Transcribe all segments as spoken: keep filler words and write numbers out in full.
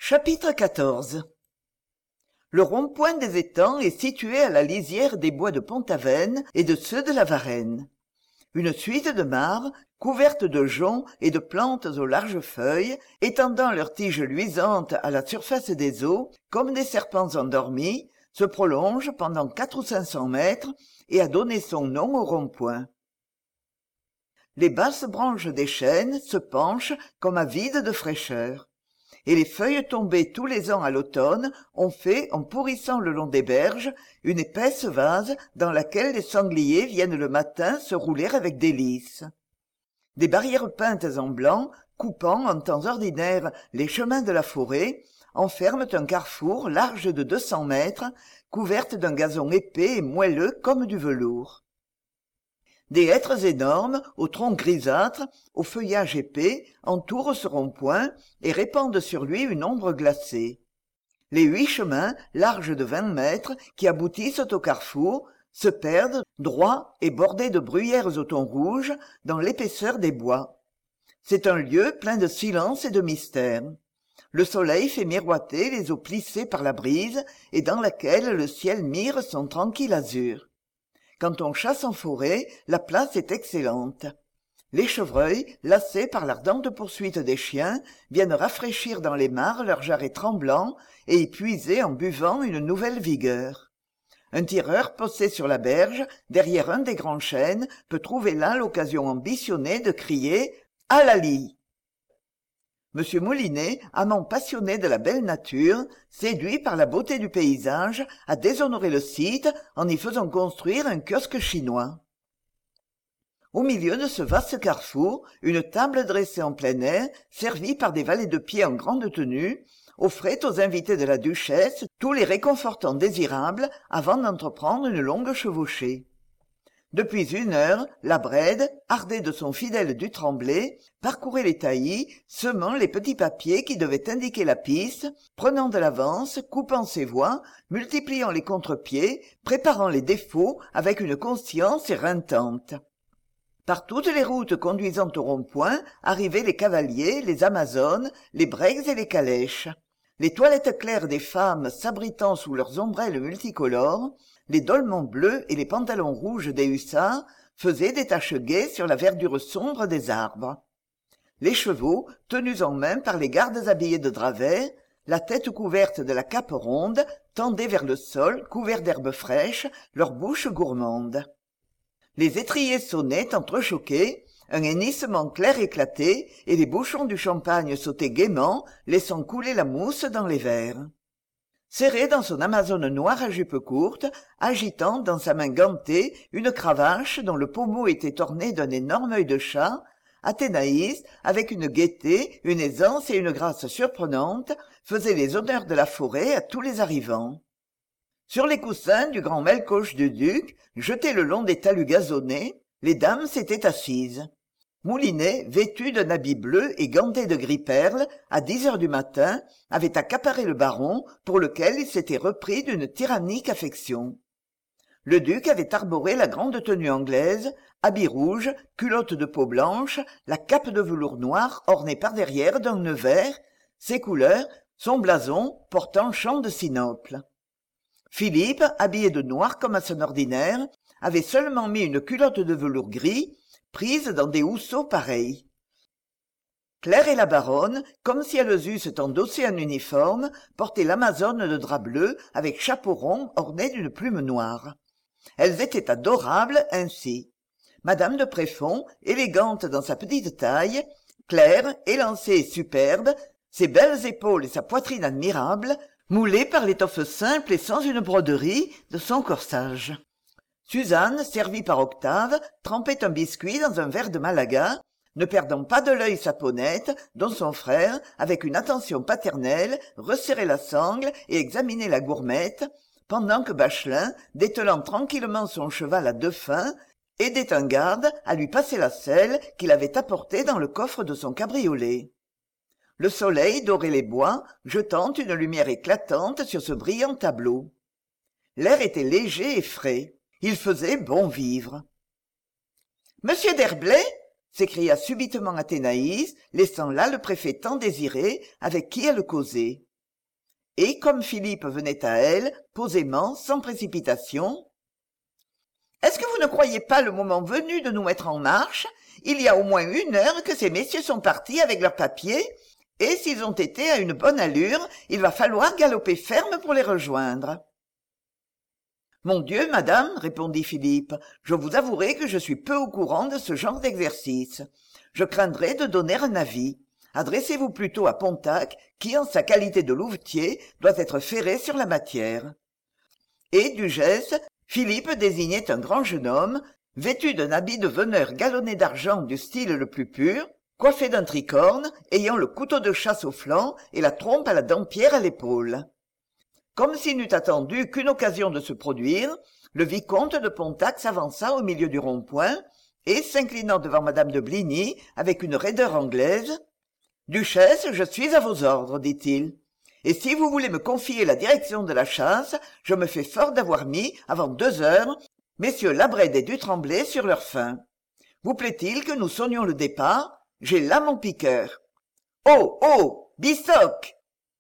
Chapitre quatorze. Le rond-point des étangs est situé à la lisière des bois de Pont-Aven et de ceux de la Varenne. Une suite de mares, couvertes de joncs et de plantes aux larges feuilles, étendant leurs tiges luisantes à la surface des eaux, comme des serpents endormis, se prolonge pendant quatre ou cinq cents mètres et a donné son nom au rond-point. Les basses branches des chênes se penchent comme avides de fraîcheur, et les feuilles tombées tous les ans à l'automne ont fait, en pourrissant le long des berges, une épaisse vase dans laquelle les sangliers viennent le matin se rouler avec délices. Des barrières peintes en blanc, coupant en temps ordinaire les chemins de la forêt, enferment un carrefour large de deux cents mètres, couverte d'un gazon épais et moelleux comme du velours. Des hêtres énormes, aux troncs grisâtres, au feuillage épais, entourent ce rond-point et répandent sur lui une ombre glacée. Les huit chemins, larges de vingt mètres, qui aboutissent au carrefour, se perdent, droits et bordés de bruyères au thon rouge, dans l'épaisseur des bois. C'est un lieu plein de silence et de mystère. Le soleil fait miroiter les eaux plissées par la brise et dans laquelle le ciel mire son tranquille azur. Quand on chasse en forêt, la place est excellente. Les chevreuils, lassés par l'ardente poursuite des chiens, viennent rafraîchir dans les mares leurs jarrets tremblants et y puiser en buvant une nouvelle vigueur. Un tireur posté sur la berge, derrière un des grands chênes, peut trouver là l'occasion ambitionnée de crier « À la lie !» Monsieur Moulinet, amant passionné de la belle nature, séduit par la beauté du paysage, a déshonoré le site en y faisant construire un kiosque chinois. Au milieu de ce vaste carrefour, une table dressée en plein air, servie par des valets de pied en grande tenue, offrait aux invités de la duchesse tous les réconfortants désirables avant d'entreprendre une longue chevauchée. Depuis une heure, la Brède, ardée de son fidèle du Tremblay, parcourait les taillis, semant les petits papiers qui devaient indiquer la piste, prenant de l'avance, coupant ses voies, multipliant les contre-pieds, préparant les défauts avec une conscience éreintante. Par toutes les routes conduisant au rond-point arrivaient les cavaliers, les amazones, les breaks et les calèches. Les toilettes claires des femmes s'abritant sous leurs ombrelles multicolores, les dolmans bleus et les pantalons rouges des hussards faisaient des taches gaies sur la verdure sombre des arbres. Les chevaux, tenus en main par les gardes habillés de drap vert, la tête couverte de la cape ronde, tendaient vers le sol, couverts d'herbes fraîches, leurs bouches gourmandes. Les étriers sonnaient entrechoqués, un hennissement clair éclatait, et les bouchons du champagne sautaient gaiement, laissant couler la mousse dans les verres. Serré dans son amazone noire à jupe courte, agitant dans sa main gantée une cravache dont le pommeau était orné d'un énorme œil de chat, Athénaïs, avec une gaieté, une aisance et une grâce surprenantes, faisait les honneurs de la forêt à tous les arrivants. Sur les coussins du grand melcoche du duc, jeté le long des talus gazonnés, les dames s'étaient assises. Moulinet, vêtu d'un habit bleu et ganté de gris perle, à dix heures du matin, avait accaparé le baron, pour lequel il s'était repris d'une tyrannique affection. Le duc avait arboré la grande tenue anglaise, habit rouge, culotte de peau blanche, la cape de velours noir ornée par derrière d'un nœud vert, ses couleurs, son blason portant champ de sinople. Philippe, habillé de noir comme à son ordinaire, avait seulement mis une culotte de velours gris, prise dans des housseaux pareils. Claire et la baronne, comme si elles eussent endossé un uniforme, portaient l'amazone de drap bleu avec chapeau rond orné d'une plume noire. Elles étaient adorables ainsi. Madame de Préfond, élégante dans sa petite taille, Claire, élancée et superbe, ses belles épaules et sa poitrine admirable, moulées par l'étoffe simple et sans une broderie de son corsage. Suzanne, servie par Octave, trempait un biscuit dans un verre de Malaga, ne perdant pas de l'œil sa Ponette, dont son frère, avec une attention paternelle, resserrait la sangle et examinait la gourmette, pendant que Bachelin, dételant tranquillement son cheval à deux fins, aidait un garde à lui passer la selle qu'il avait apportée dans le coffre de son cabriolet. Le soleil dorait les bois, jetant une lumière éclatante sur ce brillant tableau. L'air était léger et frais. Il faisait bon vivre. « Monsieur d'Herblay !» s'écria subitement Athénaïs, laissant là le préfet tant désiré, avec qui elle causait. et comme Philippe venait à elle, posément, sans précipitation, « Est-ce que vous ne croyez pas le moment venu de nous mettre en marche? Il y a au moins une heure que ces messieurs sont partis avec leurs papiers, et s'ils ont été à une bonne allure, il va falloir galoper ferme pour les rejoindre. » « Mon Dieu, madame, répondit Philippe, je vous avouerai que je suis peu au courant de ce genre d'exercice. Je craindrais de donner un avis. Adressez-vous plutôt à Pontac, qui, en sa qualité de louvetier, doit être ferré sur la matière. » Et du geste, Philippe désignait un grand jeune homme, vêtu d'un habit de veneur galonné d'argent du style le plus pur, coiffé d'un tricorne, ayant le couteau de chasse au flanc et la trompe à la dampierre à l'épaule. Comme s'il n'eût attendu qu'une occasion de se produire, le vicomte de Pontac s'avança au milieu du rond-point et, s'inclinant devant madame de Bligny avec une raideur anglaise, « Duchesse, je suis à vos ordres, dit-il, et si vous voulez me confier la direction de la chasse, je me fais fort d'avoir mis, avant deux heures, messieurs Labrède et du Tremblay sur leur faim. Vous plaît-il que nous sonnions le départ? J'ai là mon piqueur. Oh, oh, Bistock !»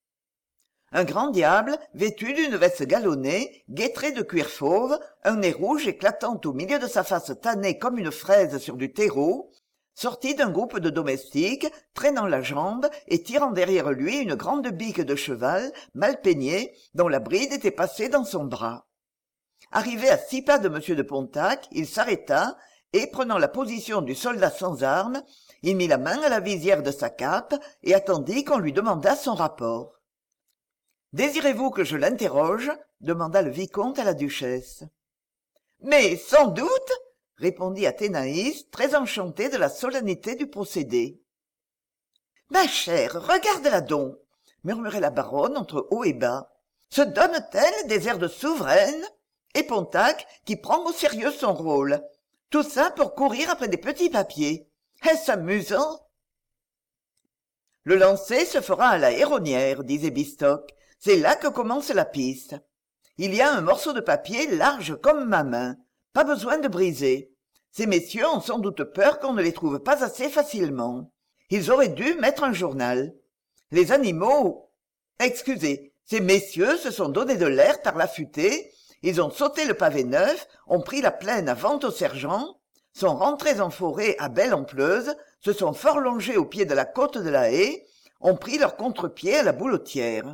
Un grand diable, vêtu d'une veste galonnée, guêtré de cuir fauve, un nez rouge éclatant au milieu de sa face tannée comme une fraise sur du terreau, sortit d'un groupe de domestiques, traînant la jambe et tirant derrière lui une grande bique de cheval, mal peignée, dont la bride était passée dans son bras. Arrivé à six pas de M. de Pontac, il s'arrêta, et prenant la position du soldat sans armes, il mit la main à la visière de sa cape et attendit qu'on lui demandât son rapport. « Désirez-vous que je l'interroge » demanda le vicomte à la duchesse. « Mais sans doute !» répondit Athénaïs, très enchantée de la solennité du procédé. « Ma chère, regarde-la donc !» murmurait la baronne entre haut et bas. « Se donne-t-elle des airs de souveraine ? Et Pontac, qui prend au sérieux son rôle. Tout ça pour courir après des petits papiers. Est-ce amusant ?»« Le lancer se fera à la Héronnière, disait Bistock. C'est là que commence la piste. Il y a un morceau de papier large comme ma main. Pas besoin de briser. Ces messieurs ont sans doute peur qu'on ne les trouve pas assez facilement. Ils auraient dû mettre un journal. Les animaux... Excusez, ces messieurs se sont donné de l'air par l'affûté, ils ont sauté le pavé neuf, ont pris la plaine à vente au sergent, sont rentrés en forêt à Belle-en-Pleuze, se sont fort longés au pied de la côte de la Haye, ont pris leur contre-pied à la Boulotière.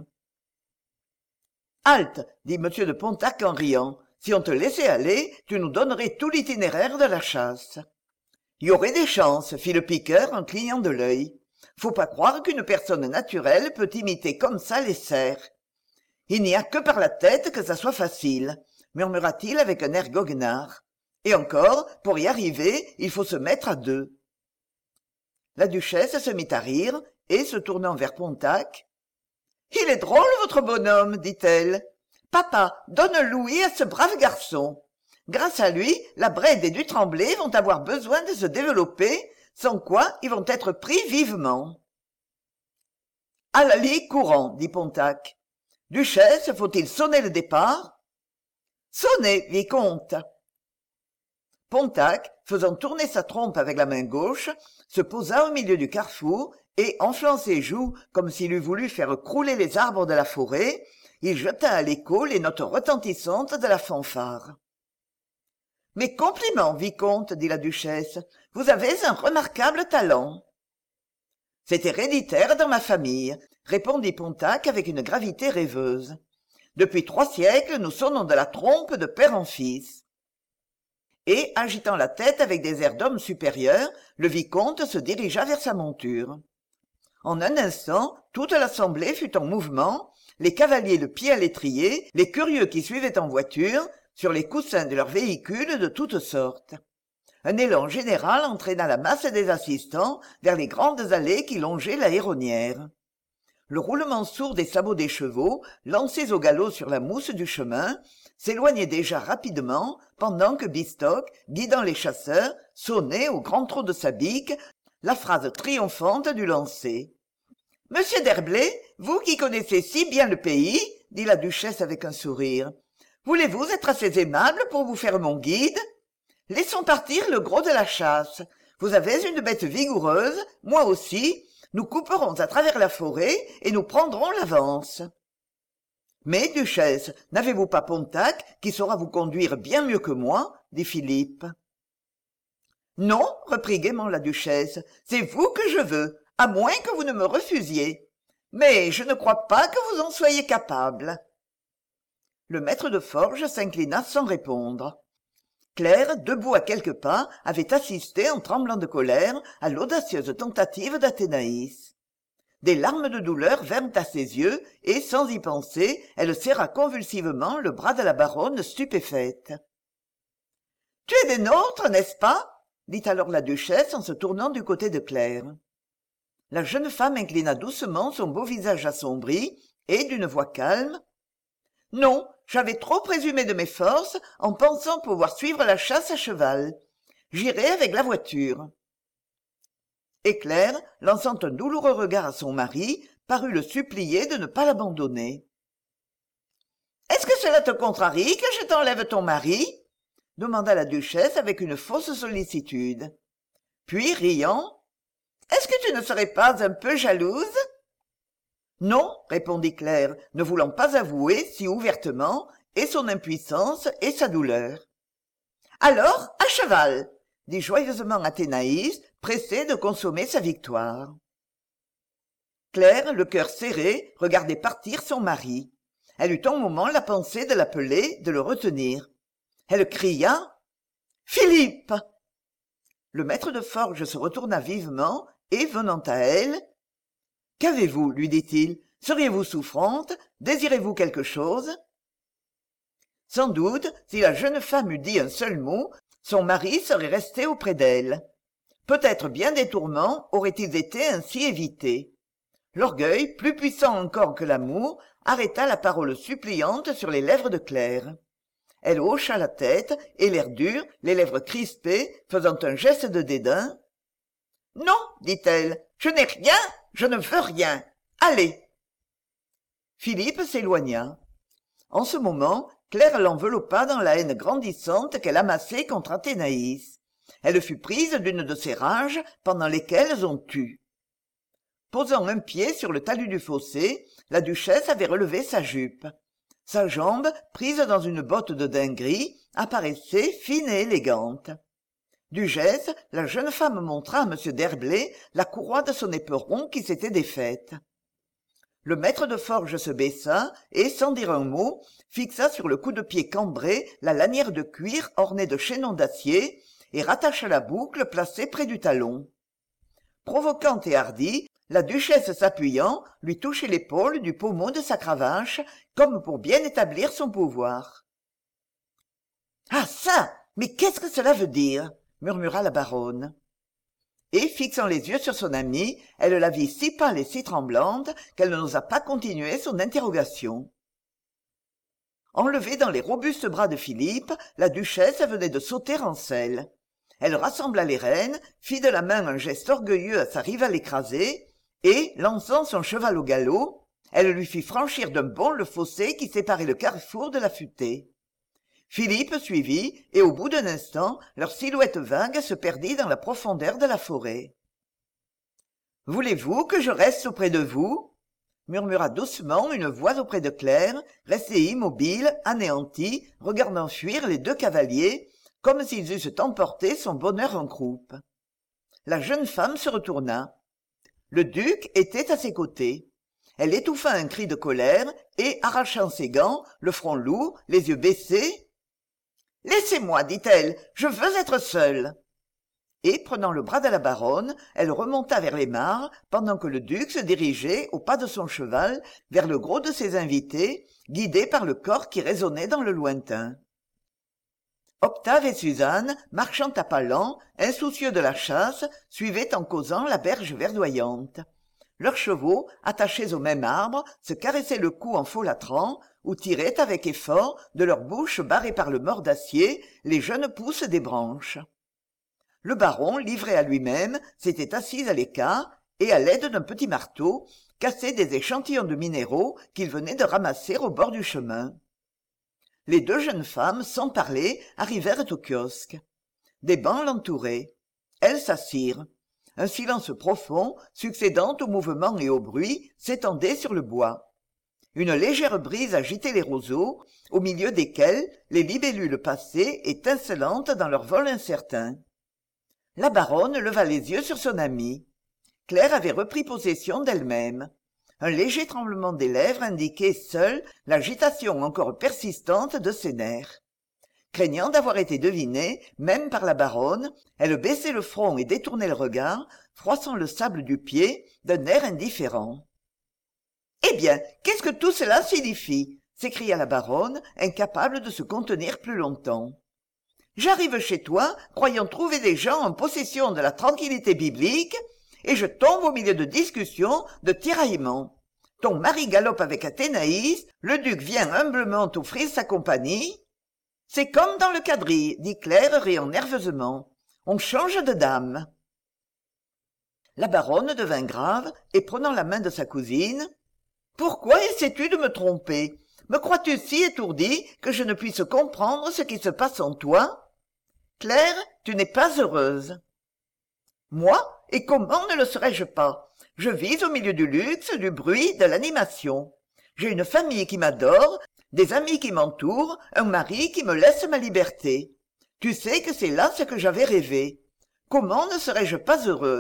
« Halte !» dit M. de Pontac en riant. « Si on te laissait aller, tu nous donnerais tout l'itinéraire de la chasse. »« Il y aurait des chances, » fit le piqueur en clignant de l'œil. « Faut pas croire qu'une personne naturelle peut imiter comme ça les cerfs. Il n'y a que par la tête que ça soit facile, » murmura-t-il avec un air goguenard. « Et encore, pour y arriver, il faut se mettre à deux. » La duchesse se mit à rire, et, se tournant vers Pontac, « Il est drôle, votre bonhomme, dit-elle. Papa, donne un louis à ce brave garçon. Grâce à lui, la Brède et du Tremblay vont avoir besoin de se développer, sans quoi ils vont être pris vivement. »« À la ligue courant, dit Pontac. Duchesse, faut-il sonner le départ ? » ?»« Sonnez, vicomte. » Pontac, faisant tourner sa trompe avec la main gauche, se posa au milieu du carrefour et, enflant ses joues comme s'il eût voulu faire crouler les arbres de la forêt, il jeta à l'écho les notes retentissantes de la fanfare. « Mes compliments, vicomte, dit la duchesse, vous avez un remarquable talent. »« C'est héréditaire dans ma famille, » répondit Pontac avec une gravité rêveuse. « Depuis trois siècles, nous sonnons de la trompe de père en fils. » Et, agitant la tête avec des airs d'homme supérieur, le vicomte se dirigea vers sa monture. En un instant, toute l'assemblée fut en mouvement, les cavaliers le pied à l'étrier, les curieux qui suivaient en voiture, sur les coussins de leurs véhicules de toutes sortes. Un élan général entraîna la masse des assistants vers les grandes allées qui longeaient la Héronnière. Le roulement sourd des sabots des chevaux, lancés au galop sur la mousse du chemin, s'éloignait déjà rapidement, pendant que Bistock, guidant les chasseurs, sonnait au grand trot de sa bique la phrase triomphante du lancer. « Monsieur d'Herblay, vous qui connaissez si bien le pays, dit la duchesse avec un sourire, voulez-vous être assez aimable pour vous faire mon guide ? Laissons partir le gros de la chasse. Vous avez une bête vigoureuse, moi aussi. Nous couperons à travers la forêt et nous prendrons l'avance. » Mais, duchesse, n'avez-vous pas Pontac, qui saura vous conduire bien mieux que moi dit Philippe. Non, reprit gaiement la duchesse, c'est vous que je veux, à moins que vous ne me refusiez. Mais je ne crois pas que vous en soyez capable. Le maître de forge s'inclina sans répondre. Claire, debout à quelques pas, avait assisté en tremblant de colère à l'audacieuse tentative d'Athénaïs. Des larmes de douleur vinrent à ses yeux et, sans y penser, elle serra convulsivement le bras de la baronne stupéfaite. « Tu es des nôtres, n'est-ce pas ?» dit alors la duchesse en se tournant du côté de Claire. La jeune femme inclina doucement son beau visage assombri et, d'une voix calme, « Non, j'avais trop présumé de mes forces en pensant pouvoir suivre la chasse à cheval. J'irai avec la voiture. » Et Claire, lançant un douloureux regard à son mari, parut le supplier de ne pas l'abandonner. « Est-ce que cela te contrarie que je t'enlève ton mari ?» demanda la duchesse avec une fausse sollicitude. Puis, riant, « Est-ce que tu ne serais pas un peu jalouse ?» Non, répondit Claire, ne voulant pas avouer si ouvertement et son impuissance et sa douleur. Alors, à cheval, dit joyeusement Athénaïs, pressée de consommer sa victoire. Claire, le cœur serré, regardait partir son mari. Elle eut un moment la pensée de l'appeler, de le retenir. Elle cria « Philippe !» Le maître de forge se retourna vivement et, venant à elle, « Qu'avez-vous » lui dit-il. « Seriez-vous souffrante? Désirez-vous quelque chose ?» Sans doute, si la jeune femme eût dit un seul mot, son mari serait resté auprès d'elle. Peut-être bien des tourments auraient-ils été ainsi évités. L'orgueil, plus puissant encore que l'amour, arrêta la parole suppliante sur les lèvres de Claire. Elle hocha la tête, et l'air dur, les lèvres crispées, faisant un geste de dédain. « Non, dit-elle, je n'ai rien, je ne veux rien. Allez !» Philippe s'éloigna. En ce moment, Claire l'enveloppa dans la haine grandissante qu'elle amassait contre Athénaïs. Elle fut prise d'une de ces rages pendant lesquelles on tue. Posant un pied sur le talus du fossé, la duchesse avait relevé sa jupe. Sa jambe, prise dans une botte de daim gris, apparaissait fine et élégante. Du geste, la jeune femme montra à M. d'Herblay la courroie de son éperon qui s'était défaite. Le maître de forge se baissa et, sans dire un mot, fixa sur le coup de pied cambré la lanière de cuir ornée de chaînons d'acier et rattacha la boucle placée près du talon. Provocante et hardie, la duchesse s'appuyant, lui touchait l'épaule du pommeau de sa cravache, comme pour bien établir son pouvoir. « Ah ça! Mais qu'est-ce que cela veut dire ?» murmura la baronne. Et, fixant les yeux sur son amie, elle la vit si pâle et si tremblante qu'elle n'osa pas continuer son interrogation. Enlevée dans les robustes bras de Philippe, la duchesse venait de sauter en selle. Elle rassembla les rênes, fit de la main un geste orgueilleux à sa rivale écrasée, et, lançant son cheval au galop, elle lui fit franchir d'un bond le fossé qui séparait le carrefour de la futaie. Philippe suivit, et au bout d'un instant, leur silhouette vague se perdit dans la profondeur de la forêt. « Voulez-vous que je reste auprès de vous ?» murmura doucement une voix auprès de Claire, restée immobile, anéantie, regardant fuir les deux cavaliers, comme s'ils eussent emporté son bonheur en croupe. La jeune femme se retourna. Le duc était à ses côtés. Elle étouffa un cri de colère et, arrachant ses gants, le front lourd, les yeux baissés, « Laissez-moi, dit-elle, je veux être seule. » Et, prenant le bras de la baronne, elle remonta vers les mares, pendant que le duc se dirigeait, au pas de son cheval, vers le gros de ses invités, guidé par le cor qui résonnait dans le lointain. Octave et Suzanne, marchant à pas lents, insoucieux de la chasse, suivaient en causant la berge verdoyante. Leurs chevaux, attachés au même arbre, se caressaient le cou en folâtrant, ou tiraient avec effort, de leur bouche barrée par le mors d'acier, les jeunes pousses des branches. Le baron, livré à lui-même, s'était assis à l'écart, et à l'aide d'un petit marteau, cassait des échantillons de minéraux qu'il venait de ramasser au bord du chemin. Les deux jeunes femmes, sans parler, arrivèrent au kiosque. Des bancs l'entouraient. Elles s'assirent. Un silence profond, succédant au mouvement et au bruit, s'étendait sur le bois. Une légère brise agitait les roseaux, au milieu desquels les libellules passaient, étincelantes dans leur vol incertain. La baronne leva les yeux sur son amie. Claire avait repris possession d'elle-même. Un léger tremblement des lèvres indiquait seul l'agitation encore persistante de ses nerfs. Craignant d'avoir été devinée, même par la baronne, elle baissait le front et détournait le regard, froissant le sable du pied d'un air indifférent. « Eh bien, qu'est-ce que tout cela signifie ?» s'écria la baronne, incapable de se contenir plus longtemps. « J'arrive chez toi, croyant trouver des gens en possession de la tranquillité biblique, et je tombe au milieu de discussions, de tiraillements. Ton mari galope avec Athénaïs, le duc vient humblement offrir sa compagnie. C'est comme dans le quadrille, dit Claire, riant nerveusement. On change de dame. » La baronne devint grave, et prenant la main de sa cousine, « Pourquoi essaies-tu de me tromper ? Me crois-tu si étourdie que je ne puisse comprendre ce qui se passe en toi ? Claire, tu n'es pas heureuse. » « Moi ? Et comment ne le serais-je pas ? Je vis au milieu du luxe, du bruit, de l'animation. J'ai une famille qui m'adore, des amis qui m'entourent, un mari qui me laisse ma liberté. Tu sais que c'est là ce que j'avais rêvé. Comment ne serais-je pas heureuse ?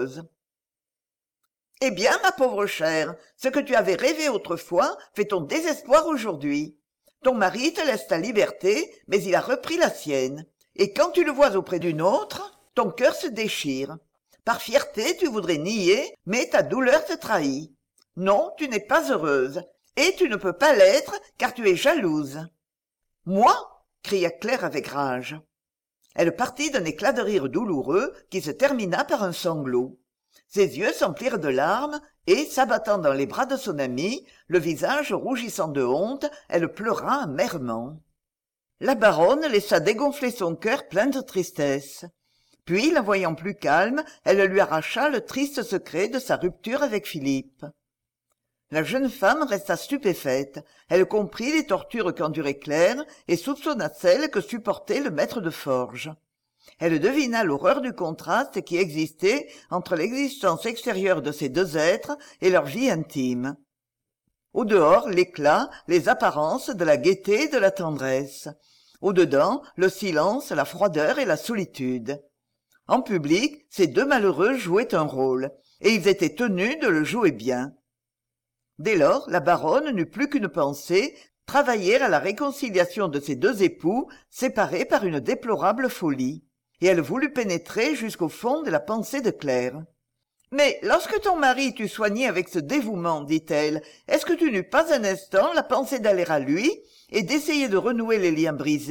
Eh bien, ma pauvre chère, ce que tu avais rêvé autrefois fait ton désespoir aujourd'hui. Ton mari te laisse ta liberté, mais il a repris la sienne. Et quand tu le vois auprès d'une autre, ton cœur se déchire. Par fierté, tu voudrais nier, mais ta douleur te trahit. Non, tu n'es pas heureuse, et tu ne peux pas l'être, car tu es jalouse. « Moi » cria Claire avec rage. Elle partit d'un éclat de rire douloureux qui se termina par un sanglot. Ses yeux s'emplirent de larmes, et, s'abattant dans les bras de son amie, le visage rougissant de honte, elle pleura amèrement. La baronne laissa dégonfler son cœur plein de tristesse. Puis, la voyant plus calme, elle lui arracha le triste secret de sa rupture avec Philippe. La jeune femme resta stupéfaite. Elle comprit les tortures qu'endurait Claire et soupçonna celles que supportait le maître de forge. Elle devina l'horreur du contraste qui existait entre l'existence extérieure de ces deux êtres et leur vie intime. Au dehors, l'éclat, les apparences de la gaieté et de la tendresse. Au dedans, le silence, la froideur et la solitude. En public, ces deux malheureux jouaient un rôle, et ils étaient tenus de le jouer bien. Dès lors, la baronne n'eut plus qu'une pensée, travailler à la réconciliation de ces deux époux, séparés par une déplorable folie. Et elle voulut pénétrer jusqu'au fond de la pensée de Claire. « Mais lorsque ton mari t'eut soignée avec ce dévouement, dit-elle, est-ce que tu n'eus pas un instant la pensée d'aller à lui et d'essayer de renouer les liens brisés ?»«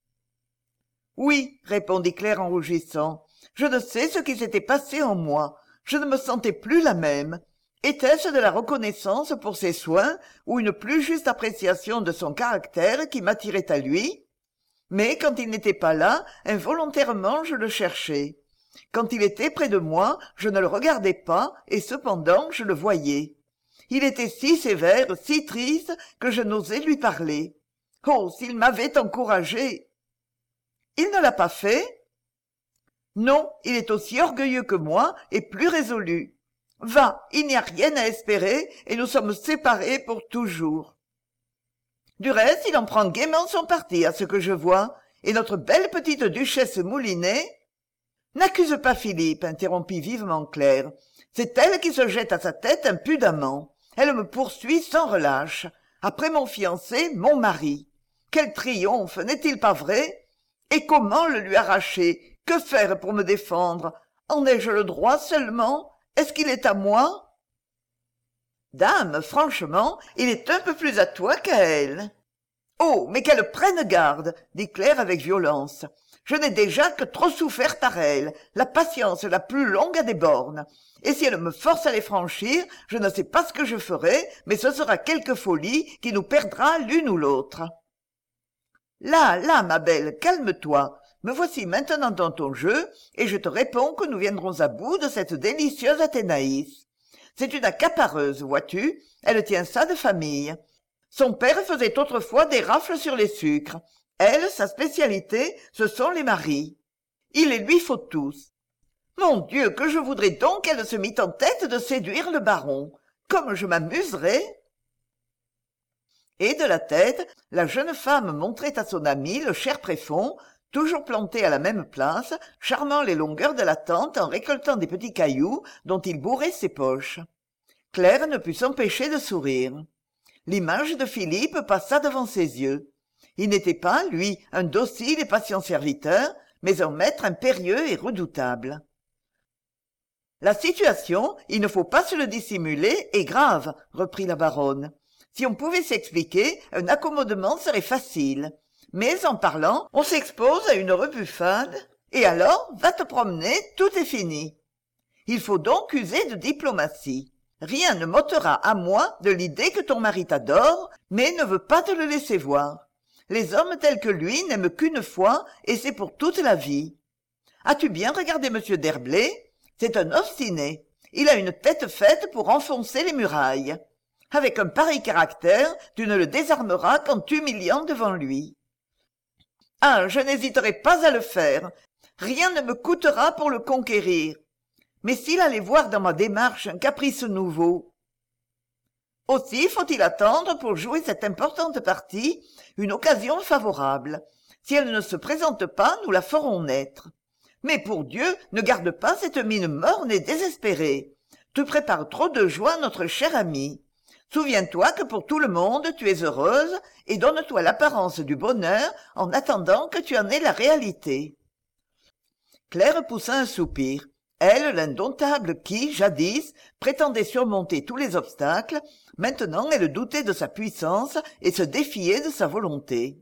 Oui, répondit Claire en rougissant. Je ne sais ce qui s'était passé en moi. Je ne me sentais plus la même. Était-ce de la reconnaissance pour ses soins ou une plus juste appréciation de son caractère qui m'attirait à lui ? Mais quand il n'était pas là, involontairement je le cherchais. Quand il était près de moi, je ne le regardais pas, et cependant je le voyais. Il était si sévère, si triste, que je n'osais lui parler. Oh, s'il m'avait encouragée !»« Il ne l'a pas fait ? » ?»« Non, il est aussi orgueilleux que moi et plus résolu. Va, il n'y a rien à espérer, et nous sommes séparés pour toujours. » Du reste, il en prend gaiement son parti, à ce que je vois, et notre belle petite duchesse Moulinet... « N'accuse pas Philippe, interrompit vivement Claire. C'est elle qui se jette à sa tête impudemment. Elle me poursuit sans relâche. Après mon fiancé, mon mari. Quel triomphe, n'est-il pas vrai? Et comment le lui arracher? Que faire pour me défendre? En ai-je le droit seulement? Est-ce qu'il est à moi? Dame, franchement, il est un peu plus à toi qu'à elle. Oh, mais qu'elle prenne garde, dit Claire avec violence. Je n'ai déjà que trop souffert par elle, la patience la plus longue a des bornes. Et si elle me force à les franchir, je ne sais pas ce que je ferai, mais ce sera quelque folie qui nous perdra l'une ou l'autre. Là, là, ma belle, calme-toi. Me voici maintenant dans ton jeu, et je te réponds que nous viendrons à bout de cette délicieuse Athénaïs. C'est une accapareuse, vois-tu, elle tient ça de famille. Son père faisait autrefois des rafles sur les sucres. Elle, sa spécialité, ce sont les maris. Il les lui faut tous. Mon Dieu, que je voudrais donc qu'elle se mît en tête de séduire le baron. Comme je m'amuserais. et de la tête, la jeune femme montrait à son ami le cher préfond, toujours planté à la même place, charmant les longueurs de la tente en récoltant des petits cailloux dont il bourrait ses poches. Claire ne put s'empêcher de sourire. L'image de Philippe passa devant ses yeux. Il n'était pas, lui, un docile et patient serviteur, mais un maître impérieux et redoutable. La situation, il ne faut pas se le dissimuler, est grave, reprit la baronne. Si on pouvait s'expliquer, un accommodement serait facile. Mais en parlant, on s'expose à une rebuffade, et alors, va te promener, tout est fini. Il faut donc user de diplomatie. Rien ne m'ôtera à moi de l'idée que ton mari t'adore, mais ne veut pas te le laisser voir. Les hommes tels que lui n'aiment qu'une fois, et c'est pour toute la vie. As-tu bien regardé monsieur d'Herblay? C'est un obstiné. Il a une tête faite pour enfoncer les murailles. Avec un pareil caractère, tu ne le désarmeras qu'en t'humiliant devant lui. Ah, je n'hésiterai pas à le faire. Rien ne me coûtera pour le conquérir. Mais s'il allait voir dans ma démarche un caprice nouveau. Aussi faut-il attendre pour jouer cette importante partie une occasion favorable. Si elle ne se présente pas, nous la ferons naître. Mais pour Dieu, ne garde pas cette mine morne et désespérée. Tu prépares trop de joie à notre cher ami. Souviens-toi que pour tout le monde tu es heureuse et donne-toi l'apparence du bonheur en attendant que tu en aies la réalité. Claire poussa un soupir. Elle, l'indomptable qui, jadis, prétendait surmonter tous les obstacles, maintenant elle doutait de sa puissance et se défiait de sa volonté.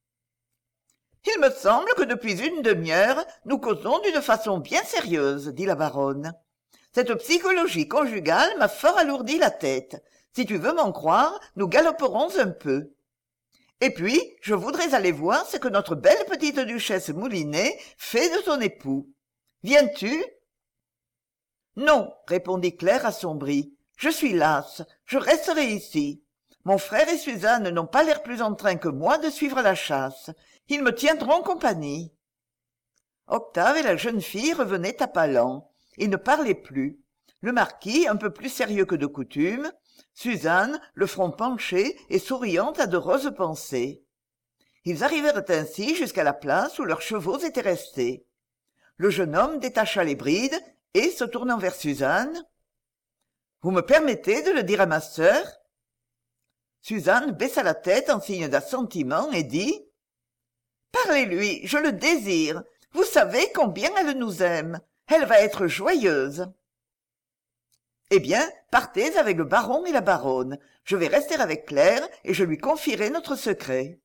Il me semble que depuis une demi-heure, nous causons d'une façon bien sérieuse, dit la baronne. Cette psychologie conjugale m'a fort alourdi la tête. Si tu veux m'en croire, nous galoperons un peu. Et puis, je voudrais aller voir ce que notre belle petite duchesse Moulinet fait de ton époux. Viens-tu? Non, répondit Claire assombrie. Je suis lasse, je resterai ici. Mon frère et Suzanne n'ont pas l'air plus en train que moi de suivre la chasse. Ils me tiendront compagnie. Octave et la jeune fille revenaient à pas lents. Ils ne parlaient plus. Le marquis, un peu plus sérieux que de coutume, Suzanne, le front penché et souriant à de roses pensées. Ils arrivèrent ainsi jusqu'à la place où leurs chevaux étaient restés. Le jeune homme détacha les brides et, se tournant vers Suzanne, « Vous me permettez de le dire à ma sœur ?» Suzanne baissa la tête en signe d'assentiment et dit « Parlez-lui, je le désire. Vous savez combien elle nous aime. Elle va être joyeuse. » Eh bien, partez avec le baron et la baronne. Je vais rester avec Claire et je lui confierai notre secret.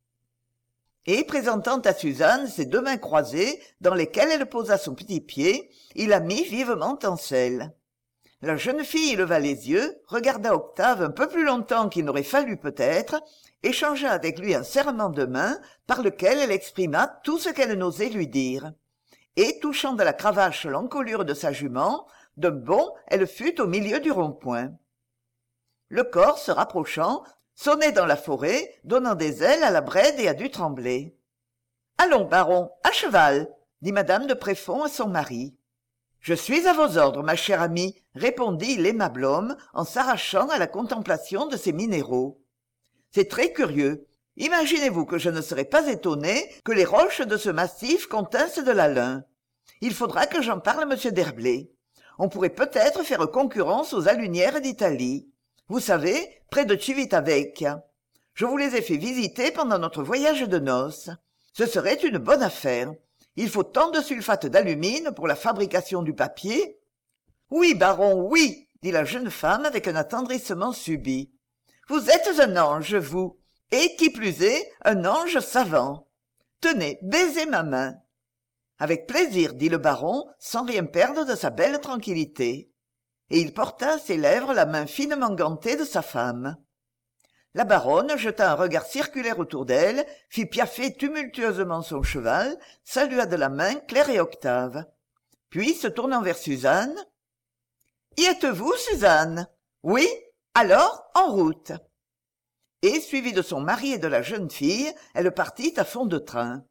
Et présentant à Suzanne ses deux mains croisées, dans lesquelles elle posa son petit pied, il la mit vivement en selle. La jeune fille leva les yeux, regarda Octave un peu plus longtemps qu'il n'aurait fallu peut-être, échangea avec lui un serrement de main par lequel elle exprima tout ce qu'elle n'osait lui dire. Et, touchant de la cravache l'encolure de sa jument, d'un bond, elle fut au milieu du rond-point. Le corps, se rapprochant, sonnait dans la forêt, donnant des ailes à la Brède et à du Tremblay. « Allons, baron, à cheval !» dit madame de Préfond à son mari. « Je suis à vos ordres, ma chère amie !» répondit l'aimable homme en s'arrachant à la contemplation de ces minéraux. « C'est très curieux. Imaginez-vous que je ne serais pas étonné que les roches de ce massif continssent de l'alun. Il faudra que j'en parle à monsieur d'Herblay. On pourrait peut-être faire concurrence aux alunières d'Italie. Vous savez, près de Civitavecchia. Je vous les ai fait visiter pendant notre voyage de noces. Ce serait une bonne affaire. Il faut tant de sulfate d'alumine pour la fabrication du papier. »« Oui, baron, oui !» dit la jeune femme avec un attendrissement subit. « Vous êtes un ange, vous, et qui plus est, un ange savant. Tenez, baisez ma main. » « Avec plaisir, dit le baron, sans rien perdre de sa belle tranquillité. Et il porta à ses lèvres la main finement gantée de sa femme. La baronne jeta un regard circulaire autour d'elle, fit piaffer tumultueusement son cheval, salua de la main Claire et Octave. Puis, se tournant vers Suzanne, « Y êtes-vous, Suzanne ? Oui ? Alors, en route !» Et, suivie de son mari et de la jeune fille, elle partit à fond de train.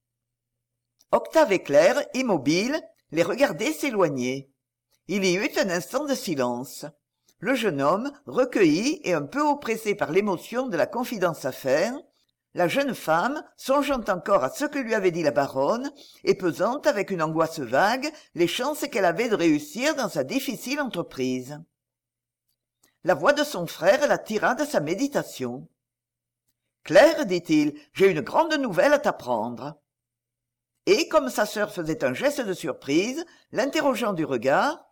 Octave et Claire, immobiles, les regardaient s'éloigner. Il y eut un instant de silence. Le jeune homme, recueilli et un peu oppressé par l'émotion de la confidence à faire, la jeune femme, songeant encore à ce que lui avait dit la baronne, et pesant avec une angoisse vague les chances qu'elle avait de réussir dans sa difficile entreprise. La voix de son frère la tira de sa méditation. « Claire, dit-il, j'ai une grande nouvelle à t'apprendre. » Et, comme sa sœur faisait un geste de surprise, l'interrogeant du regard,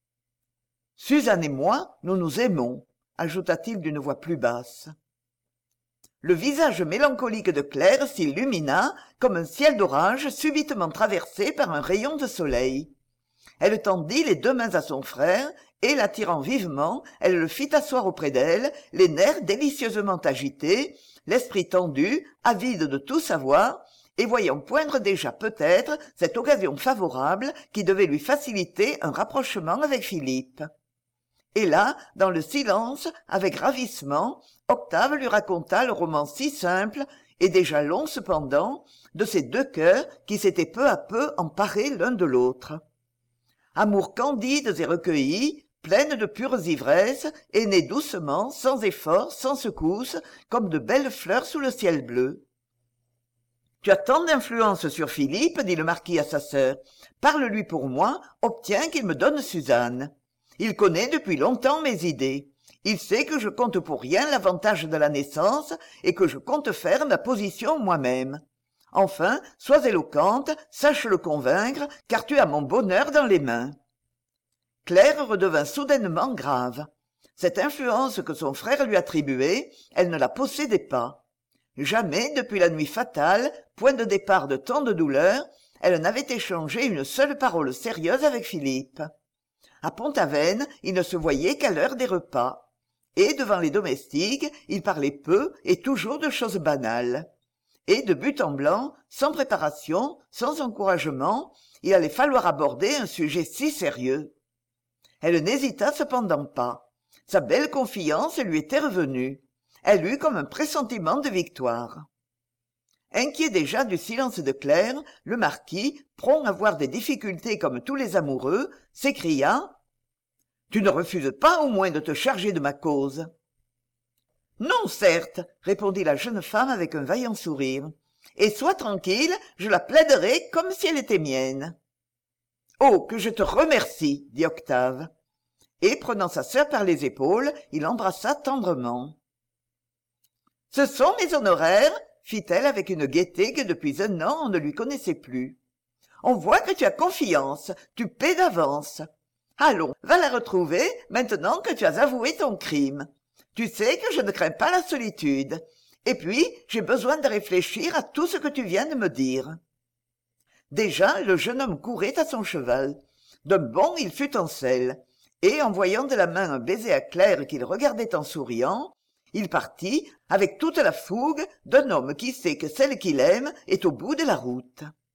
« Suzanne et moi, nous nous aimons, » ajouta-t-il d'une voix plus basse. Le visage mélancolique de Claire s'illumina comme un ciel d'orage subitement traversé par un rayon de soleil. Elle tendit les deux mains à son frère, et, l'attirant vivement, elle le fit asseoir auprès d'elle, les nerfs délicieusement agités, l'esprit tendu, avide de tout savoir, et voyant poindre déjà peut-être cette occasion favorable qui devait lui faciliter un rapprochement avec Philippe. Et là, dans le silence, avec ravissement, Octave lui raconta le roman si simple, et déjà long cependant, de ces deux cœurs qui s'étaient peu à peu emparés l'un de l'autre. Amours candides et recueillis, pleines de pures ivresses, et nés doucement, sans effort, sans secousse, comme de belles fleurs sous le ciel bleu. « Tu as tant d'influence sur Philippe, dit le marquis à sa sœur. Parle-lui pour moi, obtiens qu'il me donne Suzanne. Il connaît depuis longtemps mes idées. Il sait que je compte pour rien l'avantage de la naissance et que je compte faire ma position moi-même. Enfin, sois éloquente, sache le convaincre, car tu as mon bonheur dans les mains. » Claire redevint soudainement grave. Cette influence que son frère lui attribuait, elle ne la possédait pas. Jamais, depuis la nuit fatale, point de départ de tant de douleur, elle n'avait échangé une seule parole sérieuse avec Philippe. À Pont-Aven, il ne se voyait qu'à l'heure des repas. Et devant les domestiques, il parlait peu et toujours de choses banales. Et de but en blanc, sans préparation, sans encouragement, il allait falloir aborder un sujet si sérieux. Elle n'hésita cependant pas. Sa belle confiance lui était revenue. Elle eut comme un pressentiment de victoire. Inquiet déjà du silence de Claire, le marquis, prompt à voir des difficultés comme tous les amoureux, s'écria « Tu ne refuses pas au moins de te charger de ma cause ?» « Non, certes, » répondit la jeune femme avec un vaillant sourire. « Et sois tranquille, je la plaiderai comme si elle était mienne. »« Oh, que je te remercie !» dit Octave. Et, prenant sa sœur par les épaules, il l'embrassa tendrement. « Ce sont mes honoraires ?» fit-elle avec une gaieté que depuis un an on ne lui connaissait plus. « On voit que tu as confiance, tu paies d'avance. Allons, va la retrouver maintenant que tu as avoué ton crime. Tu sais que je ne crains pas la solitude. Et puis, j'ai besoin de réfléchir à tout ce que tu viens de me dire. » Déjà, le jeune homme courait à son cheval. D'un bond, il fut en selle, et, envoyant de la main un baiser à Claire qu'il regardait en souriant, il partit avec toute la fougue d'un homme qui sait que celle qu'il aime est au bout de la route.